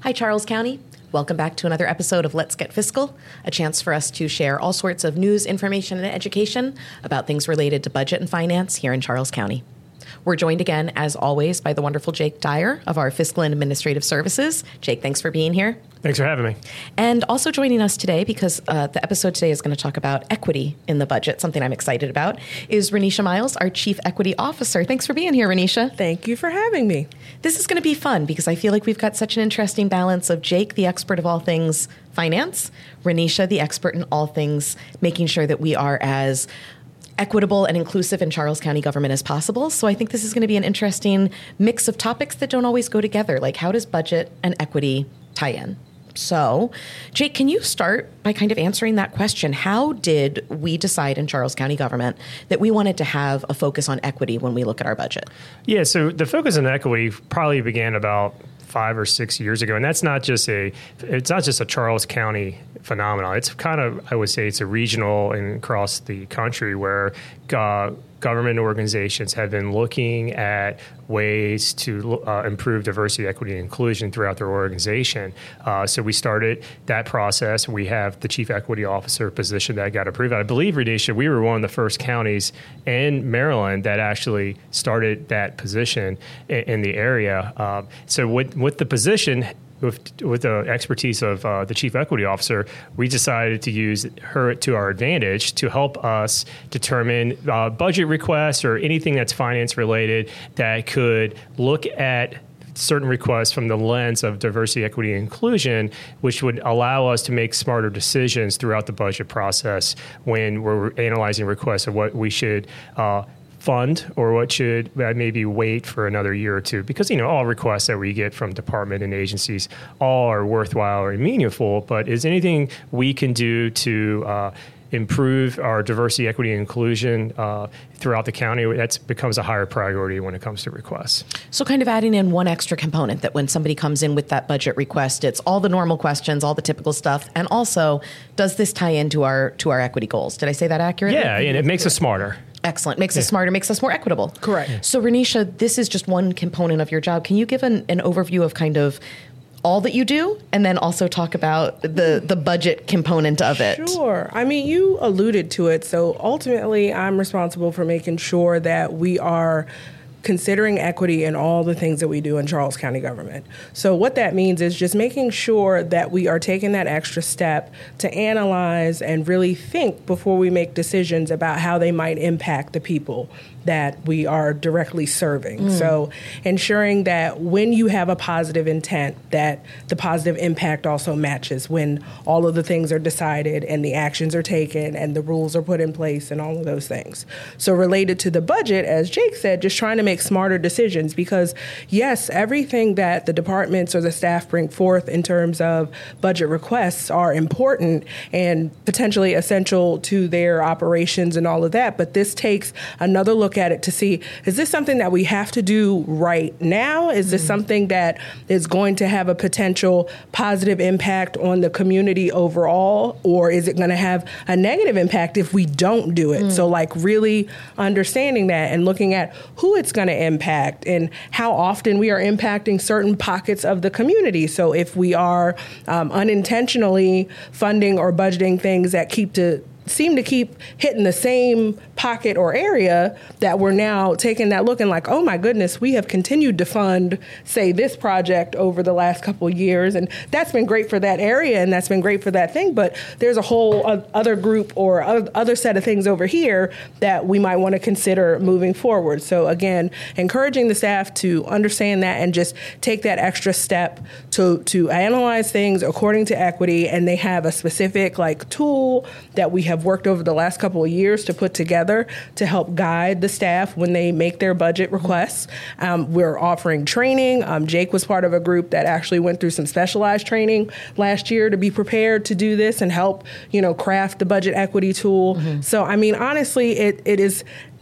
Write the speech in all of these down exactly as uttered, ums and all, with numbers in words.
Hi, Charles County. Welcome back to another episode of Let's Get Fiscal, a chance for us to share all sorts of news, information, and education about things related to budget and finance here in Charles County. We're joined again, as always, by the wonderful Jake Dyer of our Fiscal and Administrative Services. Jake, thanks for being here. Thanks for having me. And also joining us today, because uh, the episode today is going to talk about equity in the budget, something I'm excited about, is Renisha Miles, our Chief Equity Officer. Thanks for being here, Renisha. Thank you for having me. This is going to be fun because I feel like we've got such an interesting balance of Jake, the expert of all things finance, Renisha, the expert in all things making sure that we are as equitable and inclusive in Charles County government as possible. So I think this is going to be an interesting mix of topics that don't always go together. Like, how does budget and equity tie in? So, Jake, can you start by kind of answering that question? How did we decide in Charles County government that we wanted to have a focus on equity when we look at our budget? Yeah, so the focus on equity probably began about five or six years ago, and that's not just a it's not just a Charles County phenomenon. It's kind of, I would say, it's a regional and across the country where uh, government organizations have been looking at ways to uh, improve diversity, equity, and inclusion throughout their organization. Uh, so we started that process. We have the Chief Equity Officer position that got approved. I believe, Renisha, we were one of the first counties in Maryland that actually started that position in, in the area. Uh, so with, with the position, With, with the expertise of uh, the Chief Equity Officer, we decided to use her to our advantage to help us determine uh, budget requests or anything that's finance related that could look at certain requests from the lens of diversity, equity, and inclusion, which would allow us to make smarter decisions throughout the budget process when we're analyzing requests of what we should uh, fund or what should maybe wait for another year or two, because, you know, all requests that we get from department and agencies all are worthwhile and meaningful, but is anything we can do to uh, improve our diversity, equity, and inclusion uh, throughout the county, that becomes a higher priority when it comes to requests. So kind of adding in one extra component that when somebody comes in with that budget request, it's all the normal questions, all the typical stuff, and also, does this tie into our to our equity goals? Did I say that accurately? Yeah, and it makes us smarter. Excellent. Makes us smarter, makes us more equitable. Correct. Yeah. So, Renisha, this is just one component of your job. Can you give an, an overview of kind of all that you do, and then also talk about the, the budget component of it? Sure. I mean, you alluded to it. So ultimately, I'm responsible for making sure that we are considering equity in all the things that we do in Charles County government. So what that means is just making sure that we are taking that extra step to analyze and really think before we make decisions about how they might impact the people that we are directly serving. Mm. So ensuring that when you have a positive intent, that the positive impact also matches when all of the things are decided and the actions are taken and the rules are put in place and all of those things. So related to the budget, as Jake said, just trying to make smarter decisions, because yes, everything that the departments or the staff bring forth in terms of budget requests are important and potentially essential to their operations and all of that. But this takes another look at it to see, is this something that we have to do right now? Is this mm-hmm. something that is going to have a potential positive impact on the community overall? Or is it going to have a negative impact if we don't do it? Mm. So like really understanding that and looking at who it's going to impact and how often we are impacting certain pockets of the community. So if we are um, unintentionally funding or budgeting things that keep to seem to keep hitting the same pocket or area, that we're now taking that look and like, oh my goodness, we have continued to fund, say, this project over the last couple of years. And that's been great for that area and that's been great for that thing. But there's a whole other group or other set of things over here that we might want to consider moving forward. So again, encouraging the staff to understand that and just take that extra step to, to analyze things according to equity. And they have a specific like tool that we have have worked over the last couple of years to put together to help guide the staff when they make their budget requests. Um, we're offering training. Um, Jake was part of a group that actually went through some specialized training last year to be prepared to do this and help, you know, craft the budget equity tool. Mm-hmm. So, I mean, honestly, it, it is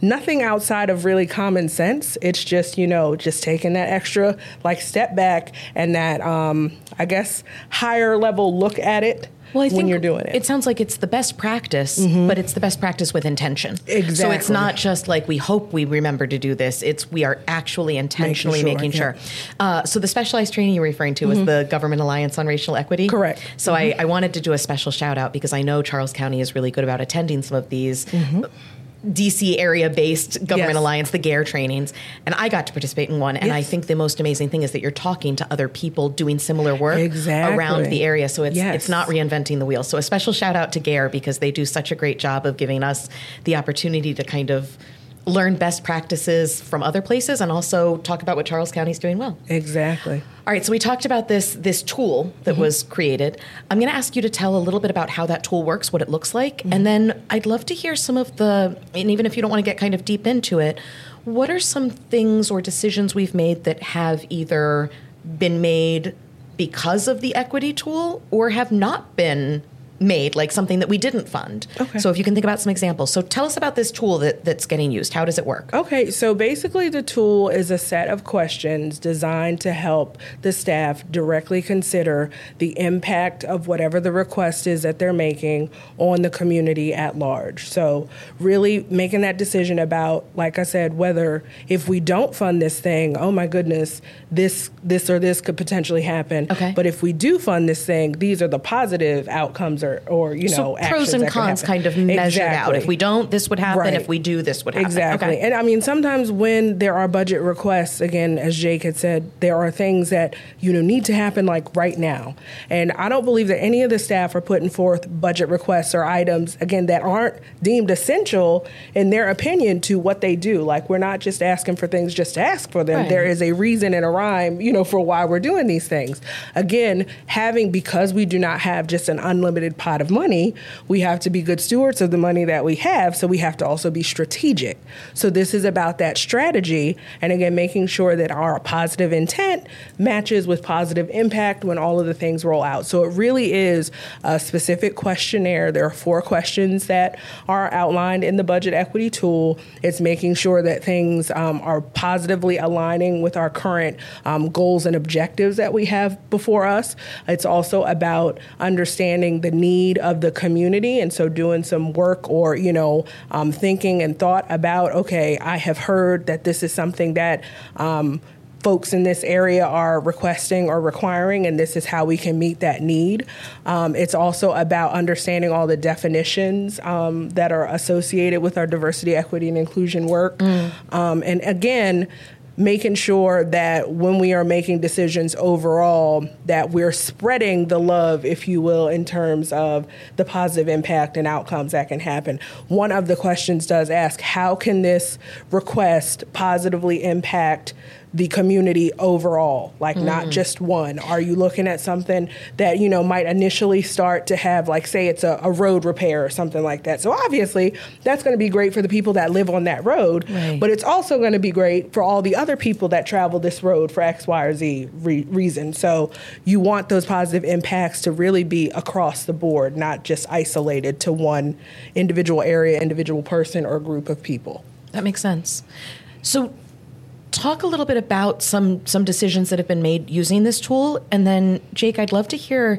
nothing outside of really common sense. It's just, you know, just taking that extra like step back and that, um, I guess, higher level look at it. Well, I when think you're doing it. It sounds like it's the best practice, mm-hmm. but it's the best practice with intention. Exactly. So it's not just like we hope we remember to do this. It's we are actually intentionally making sure. Making sure. Yeah. Uh, so the specialized training you were referring to mm-hmm. was the Government Alliance on Racial Equity? Correct. So mm-hmm. I, I wanted to do a special shout out because I know Charles County is really good about attending some of these mm-hmm. D C area-based Government yes. Alliance, the G A R E trainings, and I got to participate in one. And yes. I think the most amazing thing is that you're talking to other people doing similar work exactly. around the area. So it's yes. it's not reinventing the wheel. So a special shout out to G A R E because they do such a great job of giving us the opportunity to kind of learn best practices from other places and also talk about what Charles County is doing well. Exactly. All right, so we talked about this this tool that mm-hmm. was created. I'm going to ask you to tell a little bit about how that tool works, what it looks like, mm-hmm. and then I'd love to hear some of the, and even if you don't want to get kind of deep into it, what are some things or decisions we've made that have either been made because of the equity tool or have not been made, like something that we didn't fund. Okay. So if you can think about some examples. So tell us about this tool that, that's getting used. How does it work? Okay, so basically the tool is a set of questions designed to help the staff directly consider the impact of whatever the request is that they're making on the community at large. So really making that decision about, like I said, whether if we don't fund this thing, oh my goodness, this this or this could potentially happen. Okay. But if we do fund this thing, these are the positive outcomes or, or you know, so actions pros and that cons could kind of measured exactly. out. If we don't, this would happen. Right. If we do, this would happen. Exactly. Okay. And I mean, sometimes when there are budget requests, again, as Jake had said, there are things that, you know, need to happen like right now. And I don't believe that any of the staff are putting forth budget requests or items, again, that aren't deemed essential in their opinion to what they do. Like, we're not just asking for things just to ask for them. Right. There is a reason and a rhyme, you know, for why we're doing these things. Again, having, because we do not have just an unlimited pot of money, we have to be good stewards of the money that we have, so we have to also be strategic. So this is about that strategy, and again, making sure that our positive intent matches with positive impact when all of the things roll out. So it really is a specific questionnaire. There are four questions that are outlined in the budget equity tool. It's making sure that things um, are positively aligning with our current um, goals and objectives that we have before us. It's also about understanding the need of the community, and so doing some work or, you know, um, thinking and thought about, okay, I have heard that this is something that um, folks in this area are requesting or requiring, and this is how we can meet that need. Um, it's also about understanding all the definitions um, that are associated with our diversity, equity, and inclusion work. Mm. Um, and again, making sure that when we are making decisions overall, that we're spreading the love, if you will, in terms of the positive impact and outcomes that can happen. One of the questions does ask, how can this request positively impact the community overall, like mm. not just one? Are you looking at something that, you know, might initially start to have, like, say it's a, a road repair or something like that? So obviously that's going to be great for the people that live on that road, right. but it's also going to be great for all the other people that travel this road for X, Y, or Z re- reason. So you want those positive impacts to really be across the board, not just isolated to one individual area, individual person, or group of people. That makes sense. So talk a little bit about some some decisions that have been made using this tool. And then, Jake, I'd love to hear,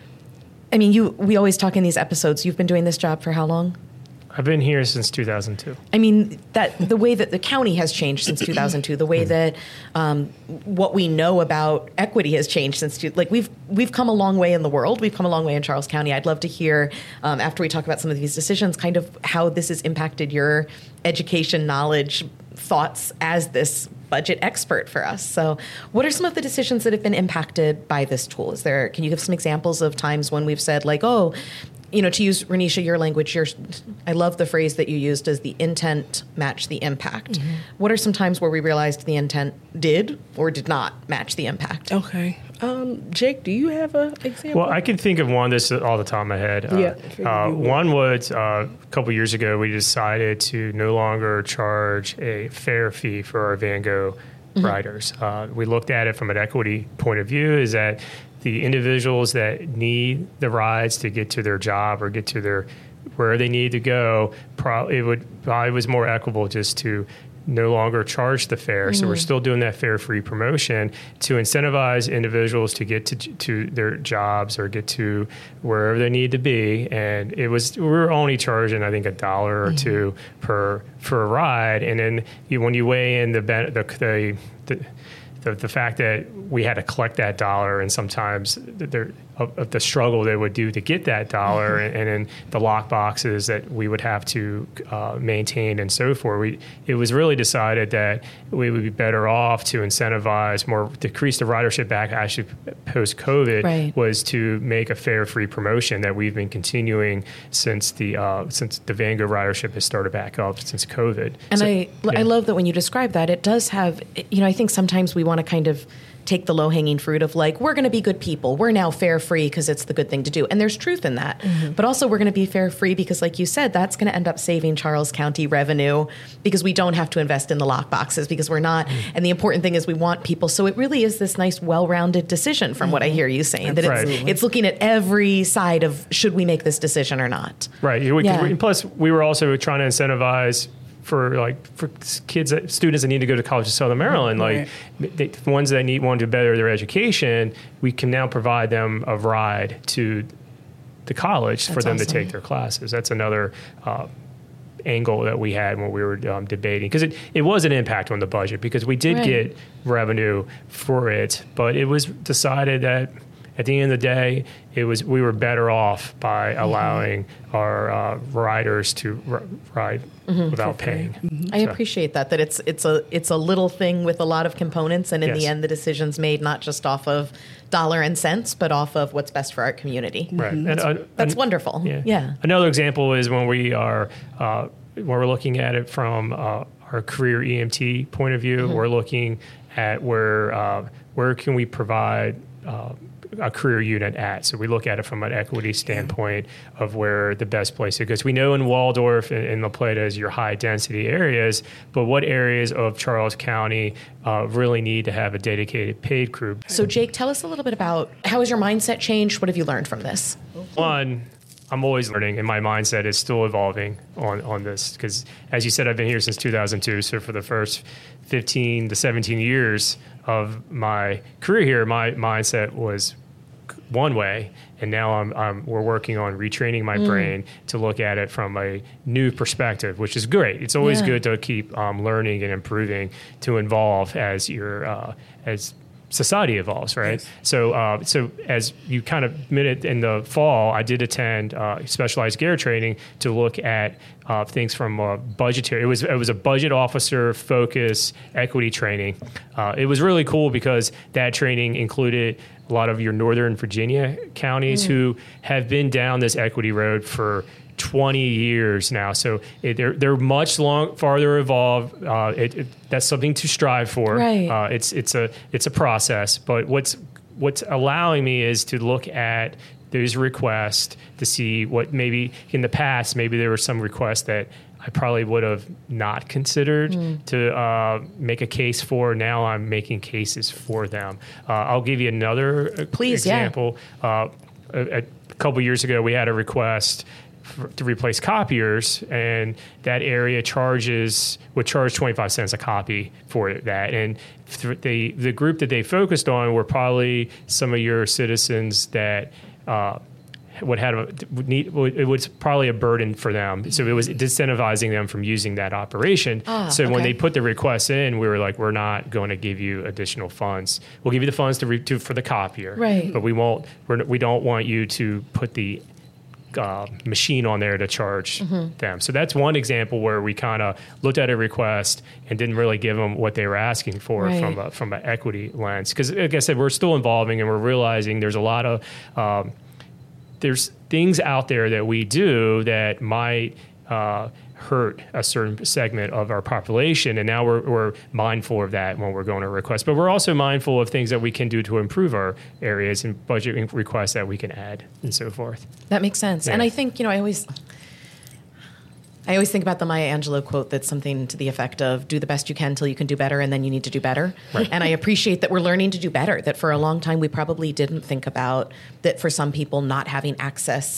I mean, you we always talk in these episodes, you've been doing this job for how long? I've been here since two thousand two. I mean, that the way that the county has changed since two thousand two, the way that um, what we know about equity has changed since, two, like we've we've come a long way in the world. We've come a long way in Charles County. I'd love to hear, um, after we talk about some of these decisions, kind of how this has impacted your education, knowledge, thoughts as this budget expert for us. So what are some of the decisions that have been impacted by this tool? Is there, can you give some examples of times when we've said, like, oh, you know, to use, Renisha, your language, your, I love the phrase that you used as the intent match the impact. Mm-hmm. What are some times where we realized the intent did or did not match the impact? Okay. Um, Jake, do you have an example? Well, I can think of one that's all the top of my head. Uh, yeah. Uh, one was uh, a couple years ago, we decided to no longer charge a fare fee for our Van Gogh mm-hmm. riders. Uh, we looked at it from an equity point of view, is that the individuals that need the rides to get to their job or get to their where they need to go, pro- it would probably was more equitable just to no longer charge the fare. Mm-hmm. So we're still doing that fare-free promotion to incentivize individuals to get to to their jobs or get to wherever they need to be. And it was we were only charging, I think, a dollar or mm-hmm. two per for a ride. And then you, when you weigh in the the the, the The, the fact that we had to collect that dollar, and sometimes there, of, of the struggle they would do to get that dollar, mm-hmm. and, and then the lock boxes that we would have to uh, maintain and so forth. We, it was really decided that we would be better off to incentivize more, decrease the ridership back actually post-COVID, right. was to make a fare-free promotion that we've been continuing since the uh, since the Vango ridership has started back up since COVID. And so, I, yeah. I love that when you describe that, it does have, you know, I think sometimes we want to kind of take the low-hanging fruit of like, we're going to be good people. We're now fare-free because it's the good thing to do. And there's truth in that. Mm-hmm. But also we're going to be fare-free because, like you said, that's going to end up saving Charles County revenue because we don't have to invest in the lock boxes because we're not. Mm-hmm. And the important thing is we want people. So it really is this nice, well-rounded decision from mm-hmm. what I hear you saying, that it's, right. it's looking at every side of should we make this decision or not. Right. We, yeah. we, plus, we were also trying to incentivize for like for kids, that, students that need to go to college in Southern Maryland, right. like they, the ones that need want to better their education, we can now provide them a ride to the college That's for them awesome. to take their classes. That's another uh, angle that we had when we were um, debating, because it, it was an impact on the budget because we did right. get revenue for it, but it was decided that at the end of the day, it was we were better off by allowing mm-hmm. our uh, riders to r- ride mm-hmm. without paying. Mm-hmm. I so. appreciate that. That it's it's a it's a little thing with a lot of components, and in yes. the end, the decision's made not just off of dollar and cents, but off of what's best for our community. Right. Mm-hmm. And, that's uh, that's and, wonderful. Yeah. yeah. Another example is when we are uh, when we're looking at it from uh, our career E M T point of view. Mm-hmm. We're looking at where uh, where can we provide uh, a career unit at. So we look at it from an equity standpoint of where the best place is. Because we know in Waldorf and in La Plata is your high density areas, but what areas of Charles County uh, really need to have a dedicated paid crew? So Jake, tell us a little bit about how has your mindset changed? What have you learned from this? One, I'm always learning, and my mindset is still evolving on, on this. Because as you said, I've been here since two thousand two. So for the first fifteen to seventeen years of my career here, my mindset was one way, and now I'm, I'm we're working on retraining my mm. brain to look at it from a new perspective, which is great. It's always yeah. good to keep um, learning and improving, to evolve as your uh, as society evolves, right? Yes. So, uh, so as you kind of admitted in the fall, I did attend uh, specialized gear training to look at uh, things from a budgetary. It was it was a budget officer focus equity training. Uh, it was really cool because that training included a lot of your Northern Virginia counties mm. who have been down this equity road for twenty years now. So it, they're they're much long farther evolved. Uh, it, it, that's something to strive for. Right. Uh, it's it's a it's a process. But what's what's allowing me is to look at those requests to see what maybe in the past maybe there were some requests that I probably would have not considered mm. to uh, make a case for. Now I'm making cases for them. Uh, I'll give you another Please, example. Yeah. Uh, a, a couple years ago, we had a request for, to replace copiers, and that area charges would charge twenty-five cents a copy for that. And th- the the group that they focused on were probably some of your citizens that. Uh, would have a, would need, it was probably a burden for them. So it was disincentivizing them from using that operation. Ah, so okay. when they put the request in, we were like, we're not going to give you additional funds. We'll give you the funds to, re, to for the copier, right. but we won't. We're, we don't want you to put the uh, machine on there to charge mm-hmm. them. So that's one example where we kind of looked at a request and didn't really give them what they were asking for right. from a, from an equity lens. Because like I said, we're still evolving and we're realizing there's a lot of um, there's things out there that we do that might uh, hurt a certain segment of our population, and now we're, we're mindful of that when we're going to request. But we're also mindful of things that we can do to improve our areas and budget requests that we can add and so forth. That makes sense. Yeah. And I think, you know, I always... I always think about the Maya Angelou quote that's something to the effect of do the best you can until you can do better, and then you need to do better. Right. And I appreciate that we're learning to do better, that for a long time we probably didn't think about that for some people not having access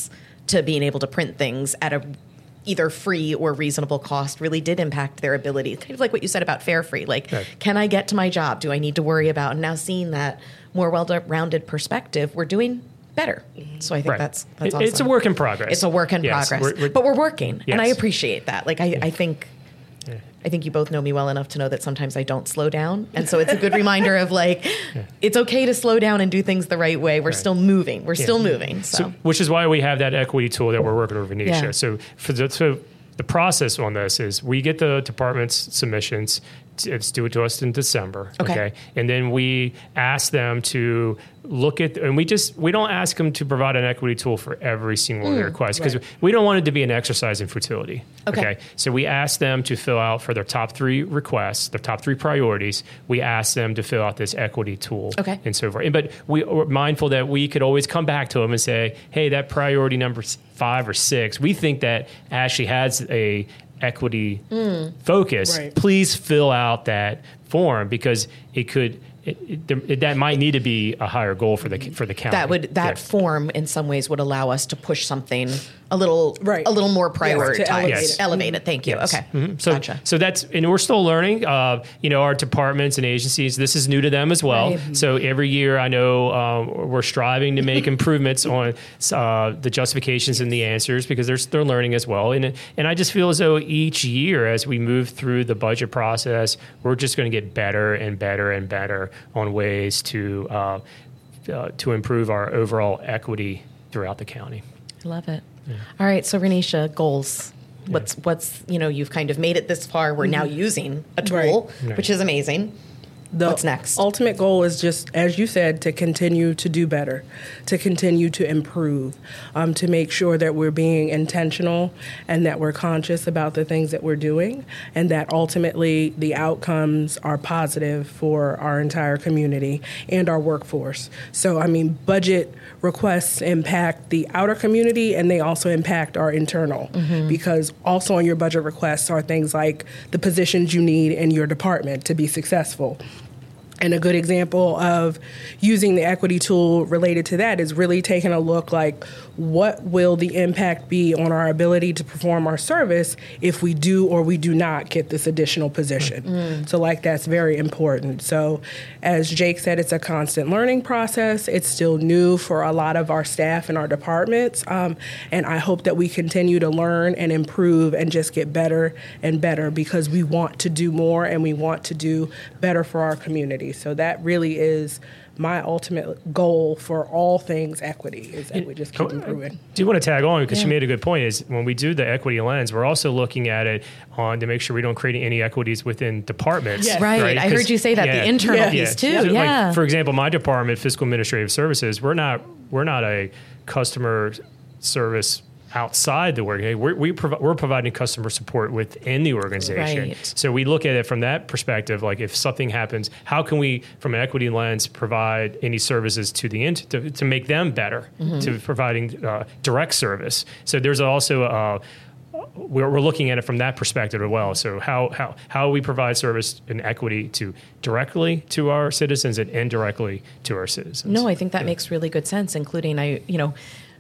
to being able to print things at a either free or reasonable cost really did impact their ability. Kind of like what you said about fare free. Like, right. Can I get to my job? Do I need to worry about? And now seeing that more well-rounded perspective, we're doing better. So I think right. that's that's it, awesome. It's a work in progress. It's a work in yes. progress. We're, we're, but we're working. yes. And I appreciate that. Like, I, yeah. I think... Yeah. I think you both know me well enough to know that sometimes I don't slow down. And so it's a good reminder of like, yeah. it's okay to slow down and do things the right way. We're right. still moving. We're yeah. still moving. So. so, which is why we have that equity tool that we're working with Venetia. Yeah. So for the, so the process on this is we get the department's submissions. It's due to us in December. Okay. okay. And then we ask them to look at, and we just, we don't ask them to provide an equity tool for every single mm, request because right. we don't want it to be an exercise in futility. Okay. okay. So we ask them to fill out for their top three requests, their top three priorities. We ask them to fill out this equity tool. Okay. And so forth. But we are mindful that we could always come back to them and say, hey, that priority number five or six, we think that Ashley has a equity mm. focus. Right. Please fill out that form because it could it, it, it, that might need to be a higher goal for the for the county. That would that yeah. form in some ways would allow us to push something a little right. a little more prioritized. Yes, to elevate yes. it. Elevate it. Thank you. Yes. Okay. Mm-hmm. So, gotcha. So that's and we're still learning. Uh, you know, our departments and agencies. This is new to them as well. Right. So every year, I know um, we're striving to make improvements on uh, the justifications and the answers because they're they're learning as well. And and I just feel as though each year, as we move through the budget process, we're just going to get better and better and better on ways to uh, uh, to improve our overall equity throughout the county. I love it. Yeah. All right, so Renisha, goals. Yeah. What's what's you know you've kind of made it this far. We're mm-hmm. now using a tool, right. which is amazing. The What's next? Ultimate goal is just, as you said, to continue to do better, to continue to improve, um, to make sure that we're being intentional and that we're conscious about the things that we're doing, and that ultimately the outcomes are positive for our entire community and our workforce. So, I mean, budget requests impact the outer community and they also impact our internal, mm-hmm. because also on your budget requests are things like the positions you need in your department to be successful. And a good example of using the equity tool related to that is really taking a look like what will the impact be on our ability to perform our service if we do or we do not get this additional position. Mm. So like that's very important. So as Jake said, it's a constant learning process. It's still new for a lot of our staff and our departments. Um, and I hope that we continue to learn and improve and just get better and better because we want to do more and we want to do better for our community. So that really is my ultimate goal for all things equity is that we just keep improving. I do want to tag on because yeah. you made a good point is when we do the equity lens, we're also looking at it on to make sure we don't create any equities within departments. Yes. Right. right. I heard you say that, yeah, the internal yeah, piece yeah. too. So yeah. Like, for example, my department, Fiscal Administrative Services, we're not we're not a customer service outside the organization. We're, we prov- we're providing customer support within the organization. Right. So we look at it from that perspective, like if something happens, how can we, from an equity lens, provide any services to the int- to, to make them better, mm-hmm. to providing uh, direct service. So there's also a, we're, we're looking at it from that perspective as well. So how how how we provide service and equity to directly to our citizens and indirectly to our citizens. No, I think that yeah. makes really good sense, including I, you know,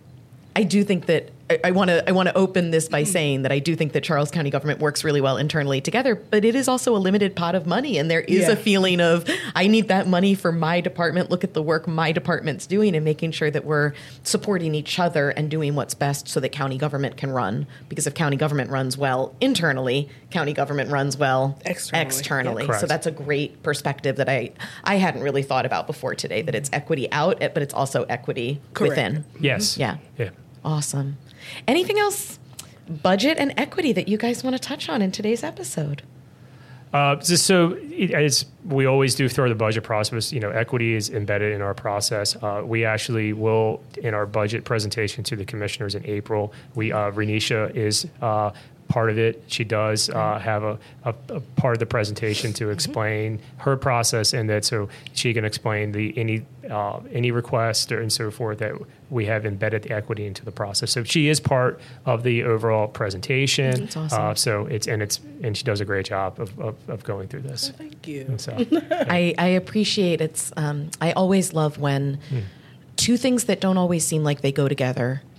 I do think that I want to I want to open this by saying that I do think that Charles County government works really well internally together, but it is also a limited pot of money, and there is yeah. a feeling of I need that money for my department. Look at the work my department's doing, and making sure that we're supporting each other and doing what's best so that county government can run. Because if county government runs well internally, county government runs well externally. externally. Yeah, so that's a great perspective that I I hadn't really thought about before today. That it's equity out, but it's also equity Correct. within. Yes. Yeah. Yeah. Awesome. Anything else, budget and equity, that you guys want to touch on in today's episode? Uh, just so it, as we always do through the budget process, you know, equity is embedded in our process. Uh, we actually will, in our budget presentation to the commissioners in April, we uh, Renisha is uh, part of it. She does uh, have a, a, a part of the presentation to explain mm-hmm. her process, and that so she can explain the any uh, any request or, and so forth that we have embedded the equity into the process. So she is part of the overall presentation. That's awesome. Uh, so it's and it's and she does a great job of, of, of going through this. Well, thank you. And so, I, I appreciate it's. Um, I always love when mm. two things that don't always seem like they go together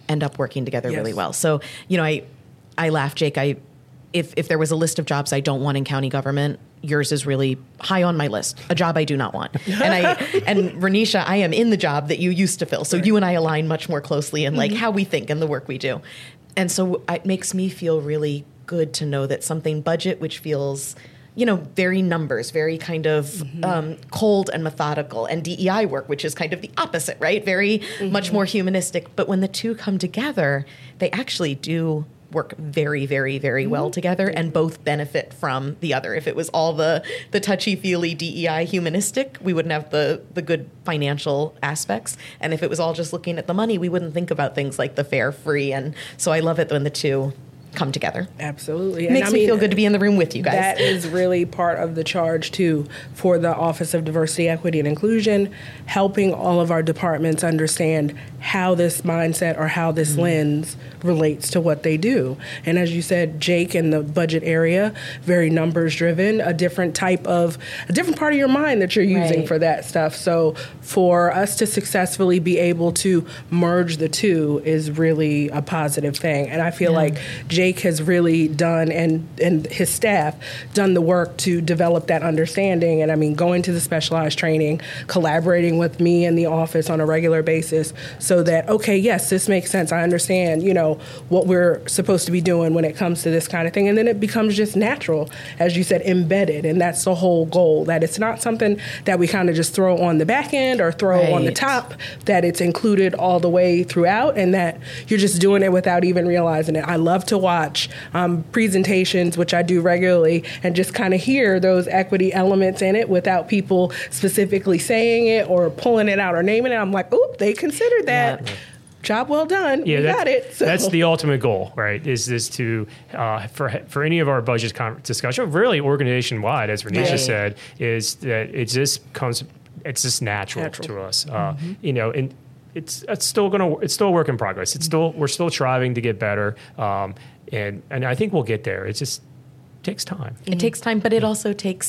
end up working together Yes. really well. So, you know, I I laugh, Jake. I if if there was a list of jobs I don't want in county government, yours is really high on my list. A job I do not want. And I and Renisha, I am in the job that you used to fill. So right. you and I align much more closely in like mm-hmm. how we think and the work we do. And so it makes me feel really good to know that something budget, which feels, you know, very numbers, very kind of mm-hmm. um, cold and methodical, and D E I work, which is kind of the opposite, right? Very mm-hmm. much more humanistic. But when the two come together, they actually do work very, very, very mm-hmm. well together, and both benefit from the other. If it was all the the touchy-feely D E I humanistic, we wouldn't have the the good financial aspects. And if it was all just looking at the money, we wouldn't think about things like the fair, free. And so I love it when the two come together. Absolutely. It makes and I me mean, feel good to be in the room with you guys. That is really part of the charge, too, for the Office of Diversity, Equity, and Inclusion, helping all of our departments understand how this mindset or how this mm-hmm. lens relates to what they do. And as you said, Jake, in the budget area, very numbers driven, a different type of, a different part of your mind that you're using right. for that stuff. So for us to successfully be able to merge the two is really a positive thing. And I feel yeah. like Jake has really done, and, and his staff, done the work to develop that understanding. And I mean, going to the specialized training, collaborating with me in the office on a regular basis so that, okay, yes, this makes sense. I understand, you know, what we're supposed to be doing when it comes to this kind of thing. And then it becomes just natural, as you said, embedded. And that's the whole goal, that it's not something that we kind of just throw on the back end or throw right. on the top, that it's included all the way throughout, and that you're just doing it without even realizing it. I love to watch um, presentations, which I do regularly, and just kind of hear those equity elements in it without people specifically saying it or pulling it out or naming it. I'm like, oop, they considered that. Yeah. Job well done. Yeah, we got it. So. That's the ultimate goal, right? Is this to uh, for for any of our budget con- discussion, really organization wide, as Renisha right. said, is that it just comes, it's just natural, natural. to us. Uh, mm-hmm. You know, and it's it's still gonna it's still a work in progress. It's still we're still striving to get better, um, and and I think we'll get there. It just takes time. It mm-hmm. takes time, but it also takes.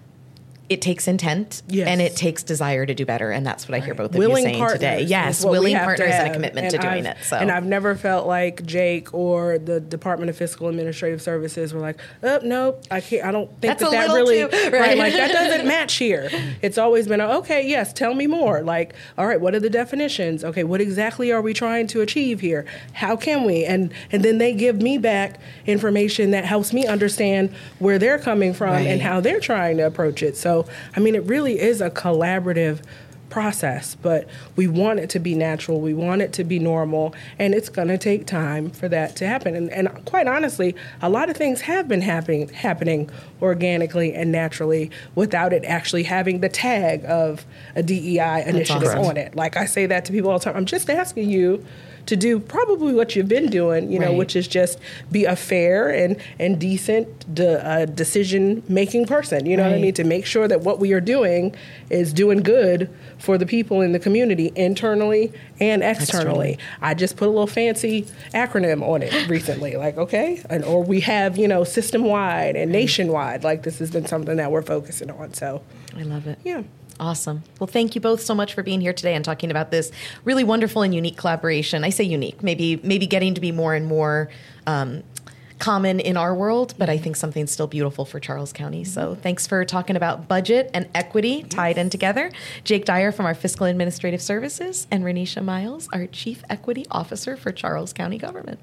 It takes intent yes. and it takes desire to do better, and that's what right. I hear both of willing you saying today. Yes, willing partners and a commitment and to doing I've, it. So, and I've never felt like Jake or the Department of Fiscal Administrative Services were like, "Oh no, I can't. I don't think that's that that really too, right? right. Like that doesn't match here." It's always been, "Okay, yes, tell me more." Like, all right, what are the definitions? Okay, what exactly are we trying to achieve here? How can we? And and then they give me back information that helps me understand where they're coming from right. and how they're trying to approach it. So, I mean, it really is a collaborative process, but we want it to be natural. We want it to be normal, and it's going to take time for that to happen. And, and quite honestly, a lot of things have been happening happening organically and naturally without it actually having the tag of a D E I initiative awesome. on it. Like I say that to people all the time. I'm just asking you to do probably what you've been doing, you know, right. which is just be a fair and, and decent de, uh, decision-making person. You know right. what I mean? To make sure that what we are doing is doing good for the people in the community, internally and externally. I just put a little fancy acronym on it recently, like, okay, and or we have, you know, system-wide and nationwide. Like, this has been something that we're focusing on. So I love it. Yeah. Awesome. Well, thank you both so much for being here today and talking about this really wonderful and unique collaboration. I say unique, maybe maybe getting to be more and more um, common in our world, but I think something still beautiful for Charles County. So thanks for talking about budget and equity tied in together. Jake Dyer from our Fiscal Administrative Services and Renisha Miles, our Chief Equity Officer for Charles County Government.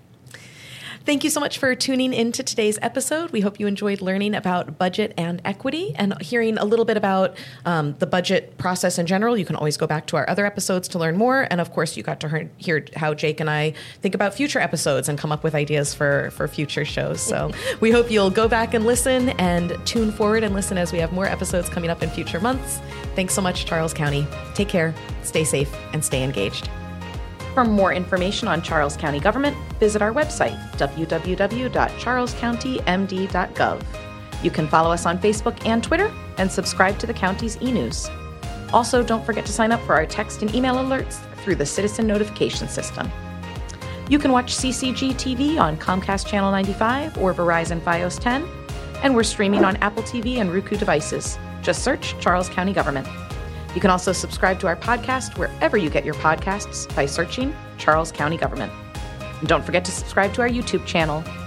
Thank you so much for tuning into today's episode. We hope you enjoyed learning about budget and equity and hearing a little bit about um, the budget process in general. You can always go back to our other episodes to learn more. And of course, you got to hear how Jake and I think about future episodes and come up with ideas for, for future shows. So we hope you'll go back and listen and tune forward and listen as we have more episodes coming up in future months. Thanks so much, Charles County. Take care, stay safe, and stay engaged. For more information on Charles County government, visit our website, w w w dot charles county m d dot gov. You can follow us on Facebook and Twitter and subscribe to the county's e-news. Also, don't forget to sign up for our text and email alerts through the Citizen Notification System. You can watch C C G T V on Comcast Channel ninety-five or Verizon Fios ten, and we're streaming on Apple T V and Roku devices. Just search Charles County Government. You can also subscribe to our podcast wherever you get your podcasts by searching Charles County Government. And don't forget to subscribe to our YouTube channel